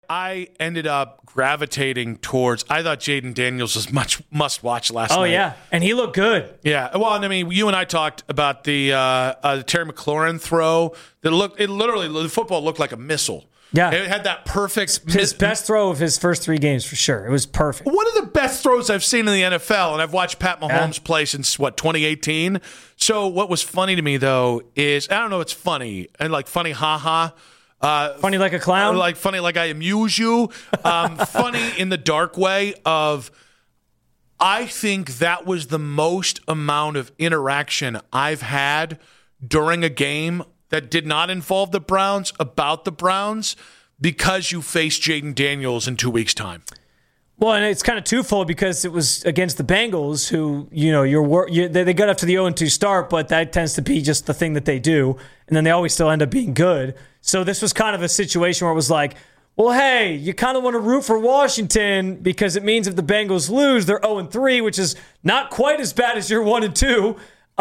I ended up gravitating towards. I thought Jaden Daniels was much must-watch last night. Oh, yeah. And he looked good. Yeah. Well, I mean, you and I talked about the Terry McLaurin throw. The football looked like a missile. Yeah. It had that perfect. His best throw of his first 3 games, for sure. It was perfect. One of the best throws I've seen in the NFL, and I've watched Pat Mahomes play since, 2018? So what was funny to me, though, is, I don't know, it's funny. And like funny, ha-ha. Funny like a clown? Like funny like I amuse you. Funny in the dark way of, I think that was the most amount of interaction I've had during a game that did not involve the Browns about the Browns because you face Jaden Daniels in 2 weeks' time. Well, and it's kind of twofold because it was against the Bengals who, they got up to the 0-2 start, but that tends to be just the thing that they do. And then they always still end up being good. So this was kind of a situation where it was like, well, hey, you kind of want to root for Washington because it means if the Bengals lose, they're 0-3, which is not quite as bad as your 1-2.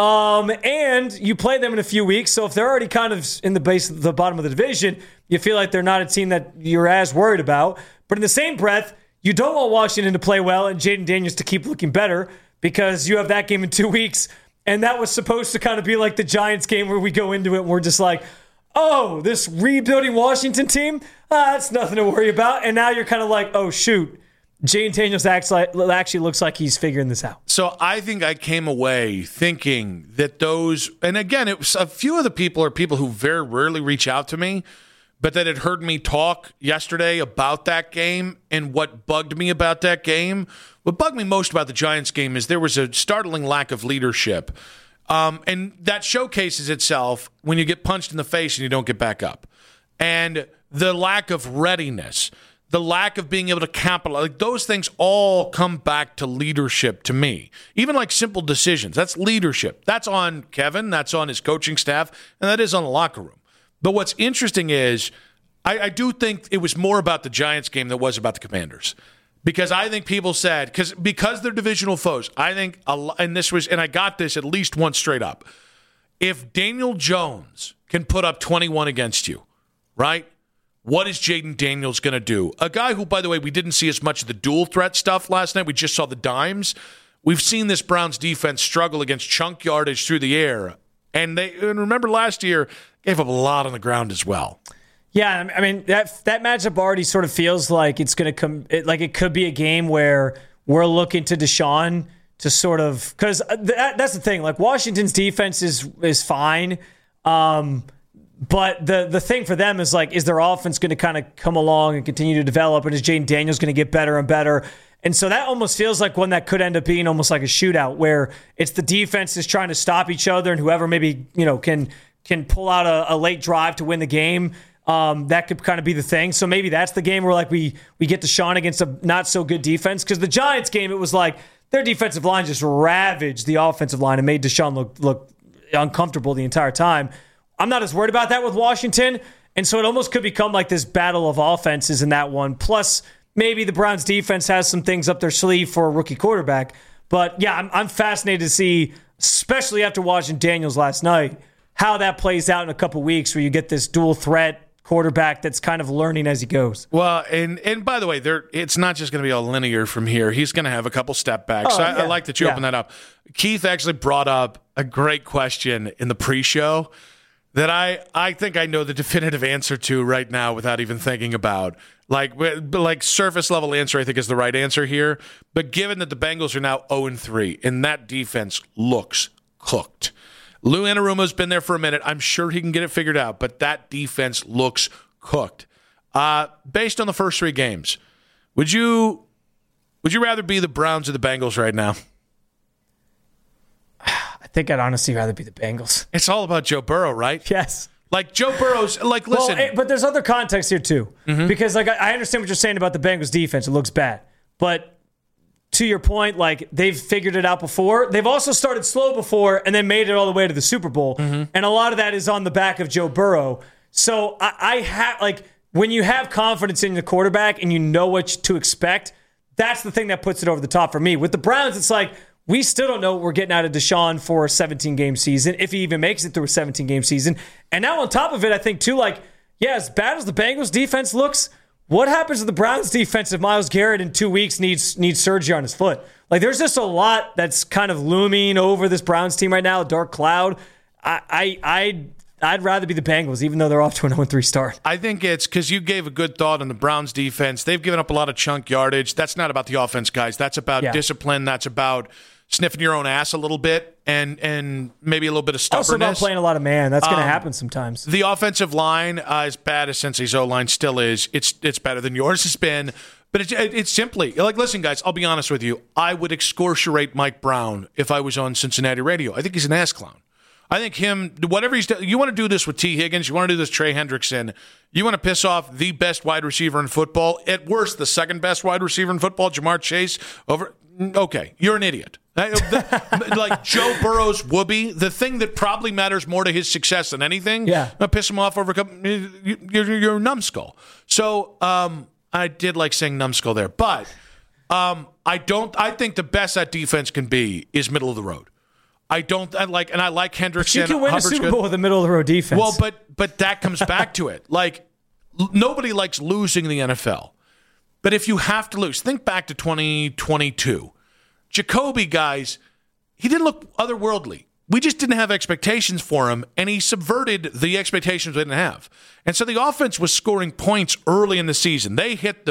And you play them in a few weeks. So if they're already kind of in the bottom of the division, you feel like they're not a team that you're as worried about. But in the same breath, you don't want Washington to play well and Jaden Daniels to keep looking better because you have that game in 2 weeks. And that was supposed to kind of be like the Giants game where we go into it and we're just like, oh, this rebuilding Washington team, that's nothing to worry about. And now you're kind of like, oh, shoot. Jaden Daniels actually looks like he's figuring this out. So I think I came away thinking that those, and again, it was a few of the people are people who very rarely reach out to me, but that had heard me talk yesterday about that game. And what bugged me about that game, what bugged me most about the Giants game is there was a startling lack of leadership. And that showcases itself when you get punched in the face and you don't get back up. And the lack of readiness, the lack of being able to capitalize, like those things all come back to leadership to me. Even like simple decisions, that's leadership. That's on Kevin, that's on his coaching staff, and that is on the locker room. But what's interesting is I do think it was more about the Giants game than it was about the Commanders. Because I think people said, because they're divisional foes, I think, and I got this at least once straight up, if Daniel Jones can put up 21 against you, right? What is Jaden Daniels going to do? A guy who, by the way, we didn't see as much of the dual threat stuff last night. We just saw the dimes. We've seen this Browns defense struggle against chunk yardage through the air. And remember last year, gave up a lot on the ground as well. Yeah, I mean, that matchup already sort of feels like it's going to come, like it could be a game where we're looking to Deshaun to sort of, because that's the thing, like Washington's defense is fine, but the thing for them is like, is their offense going to kind of come along and continue to develop, and is Jaden Daniels going to get better and better? And so that almost feels like one that could end up being almost like a shootout where it's the defense is trying to stop each other, and whoever maybe can pull out a late drive to win the game. That could kind of be the thing. So maybe that's the game where like we get Deshaun against a not so good defense. Because the Giants game, it was like their defensive line just ravaged the offensive line and made Deshaun look uncomfortable the entire time. I'm not as worried about that with Washington. And so it almost could become like this battle of offenses in that one. Plus, maybe the Browns defense has some things up their sleeve for a rookie quarterback. But yeah, I'm fascinated to see, especially after watching Daniels last night, how that plays out in a couple weeks where you get this dual threat quarterback that's kind of learning as he goes. Well, and by the way, it's not just going to be all linear from here. He's going to have a couple step backs. So I like that you opened that up. Keith actually brought up a great question in the pre-show that I think I know the definitive answer to right now without even thinking about. Like surface level answer, I think is the right answer here. But given that the Bengals are now 0-3 and that defense looks cooked. Lou Anarumo's been there for a minute. I'm sure he can get it figured out, but that defense looks cooked. Based on the first 3 games, would you rather be the Browns or the Bengals right now? I think I'd honestly rather be the Bengals. It's all about Joe Burrow, right? Yes. Like Joe Burrow's, like, listen. Well, but there's other context here too. Mm-hmm. Because like I understand what you're saying about the Bengals defense. It looks bad. But to your point, like they've figured it out before. They've also started slow before and then made it all the way to the Super Bowl. Mm-hmm. And a lot of that is on the back of Joe Burrow. So I have like when you have confidence in the quarterback and you know what to expect, that's the thing that puts it over the top for me. With the Browns, it's like we still don't know what we're getting out of Deshaun for a 17-game season, if he even makes it through a 17-game season. And now on top of it, I think too, like, yeah, as bad as the Bengals defense looks, what happens to the Browns defense if Myles Garrett in 2 weeks needs surgery on his foot? Like, there's just a lot that's kind of looming over this Browns team right now, a dark cloud. I'd rather be the Bengals, even though they're off to an 0-3 start. I think it's because you gave a good thought on the Browns defense. They've given up a lot of chunk yardage. That's not about the offense, guys. That's about discipline. That's about sniffing your own ass a little bit and maybe a little bit of stubbornness. Also about playing a lot of man. That's going to happen sometimes. The offensive line, as bad as Cincy's O-line still is, it's better than yours has been. But it's simply, like, listen, guys, I'll be honest with you. I would excoriate Mike Brown if I was on Cincinnati radio. I think he's an ass clown. I think him, whatever he's done, you want to do this with T. Higgins, you want to do this Trey Hendrickson, you want to piss off the best wide receiver in football, at worst, the second best wide receiver in football, Jamar Chase, okay, you're an idiot. Like Joe Burrow's whoopee, the thing that probably matters more to his success than anything, piss him off over you're a numbskull. So I did like saying numbskull there, but I think the best that defense can be is middle of the road. I like Hendrickson. But you can win a Super Bowl with a middle of the road defense. Well, but that comes back to it. Like, nobody likes losing in the NFL. But if you have to lose, think back to 2022. Jacoby, guys, he didn't look otherworldly. We just didn't have expectations for him, and he subverted the expectations we didn't have. And so the offense was scoring points early in the season. They hit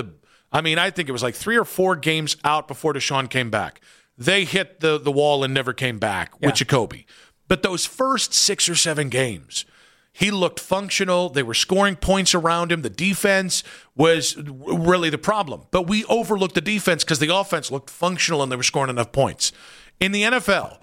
I think it was like 3 or 4 games out before Deshaun came back. They hit the wall and never came back with Jacoby. But those first 6 or 7 games, he looked functional. They were scoring points around him. The defense was really the problem. But we overlooked the defense because the offense looked functional and they were scoring enough points. In the NFL,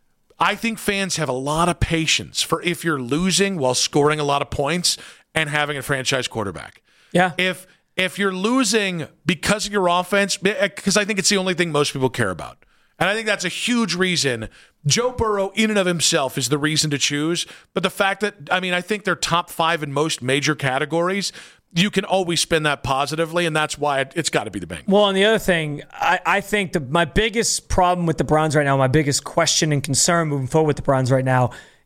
I think fans have a lot of patience for if you're losing while scoring a lot of points and having a franchise quarterback. Yeah. If you're losing because of your offense, because I think it's the only thing most people care about. And I think that's a huge reason. Joe Burrow, in and of himself, is the reason to choose. But the fact that, I think they're top 5 in most major categories, you can always spin that positively, and that's why it's got to be the Bengals. Well, and the other thing, I think my biggest problem with the Browns right now, my biggest question and concern moving forward with the Browns right now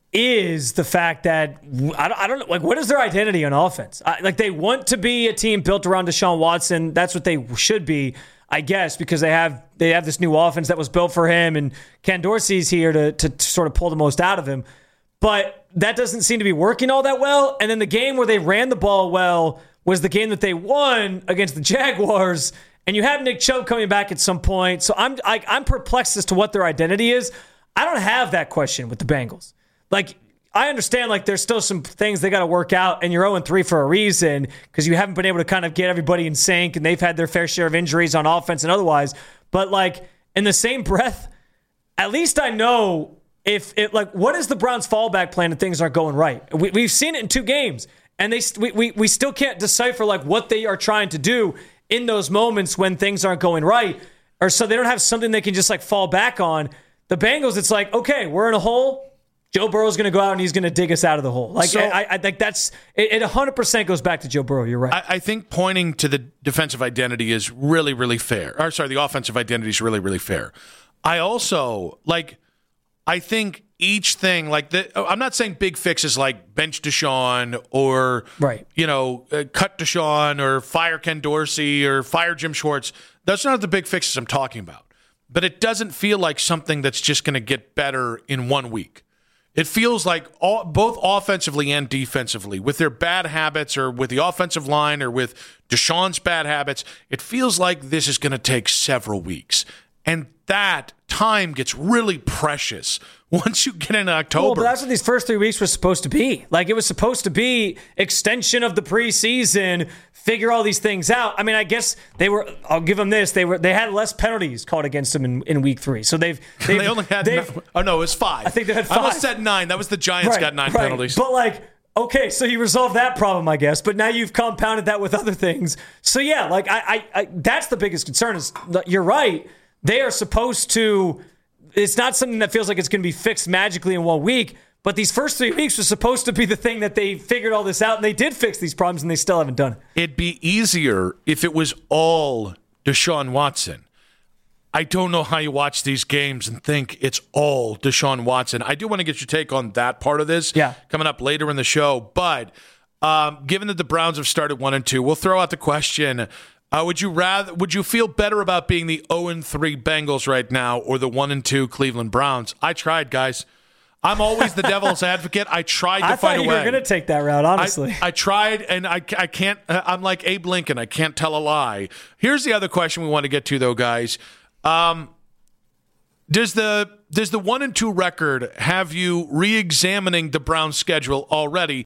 is the fact that, I don't know, like, what is their identity on offense? They want to be a team built around Deshaun Watson. That's what they should be, I guess, because they have this new offense that was built for him, and Ken Dorsey's here to sort of pull the most out of him. But that doesn't seem to be working all that well. And then the game where they ran the ball well was the game that they won against the Jaguars. And you have Nick Chubb coming back at some point. So I'm perplexed as to what their identity is. I don't have that question with the Bengals. Like, I understand, like, there's still some things they got to work out, and you're 0-3 for a reason because you haven't been able to kind of get everybody in sync, and they've had their fair share of injuries on offense and otherwise. But, like, in the same breath, at least I know what is the Browns' fallback plan if things aren't going right? We've seen it in 2 games, and we still can't decipher, like, what they are trying to do in those moments when things aren't going right, or so they don't have something they can just, like, fall back on. The Bengals, it's like, okay, we're in a hole. Joe Burrow's going to go out and he's going to dig us out of the hole. Like, so, I think that's it. 100% goes back to Joe Burrow. You're right. I think pointing to the defensive identity is really, really fair. Or sorry, the offensive identity is really, really fair. I also I think each thing I'm not saying big fixes like bench Deshaun or right. Cut Deshaun or fire Ken Dorsey or fire Jim Schwartz. That's not the big fixes I'm talking about. But it doesn't feel like something that's just going to get better in 1 week. It feels like both offensively and defensively, with their bad habits or with the offensive line or with Deshaun's bad habits, it feels like this is going to take several weeks. And that time gets really precious once you get into October. Well, but that's what these first 3 weeks were supposed to be. Like, it was supposed to be extension of the preseason, figure all these things out. I mean, I guess I'll give them this. They had less penalties called against them in week 3. So they only had it was 5. I think they had 5. I almost said 9. That was the Giants got 9 penalties. But okay, so you resolved that problem, I guess, but now you've compounded that with other things. So yeah, I that's the biggest concern is you're right. They are supposed to, it's not something that feels like it's going to be fixed magically in 1 week, but these first 3 weeks were supposed to be the thing that they figured all this out, and they did fix these problems, and they still haven't done it. It'd be easier if it was all Deshaun Watson. I don't know how you watch these games and think it's all Deshaun Watson. I do want to get your take on that part of this coming up later in the show, but Given that the Browns have started 1-2, we'll throw out the question: would you feel better about being the 0-3 Bengals right now or the 1-2 Cleveland Browns? I tried, guys. I'm always the devil's advocate. I tried to find a way. I thought you were going to take that route, honestly. I tried, and I can't. I'm like Abe Lincoln. I can't tell a lie. Here's the other question we want to get to, though, guys. Does the 1-2 record have you re-examining the Browns' schedule already?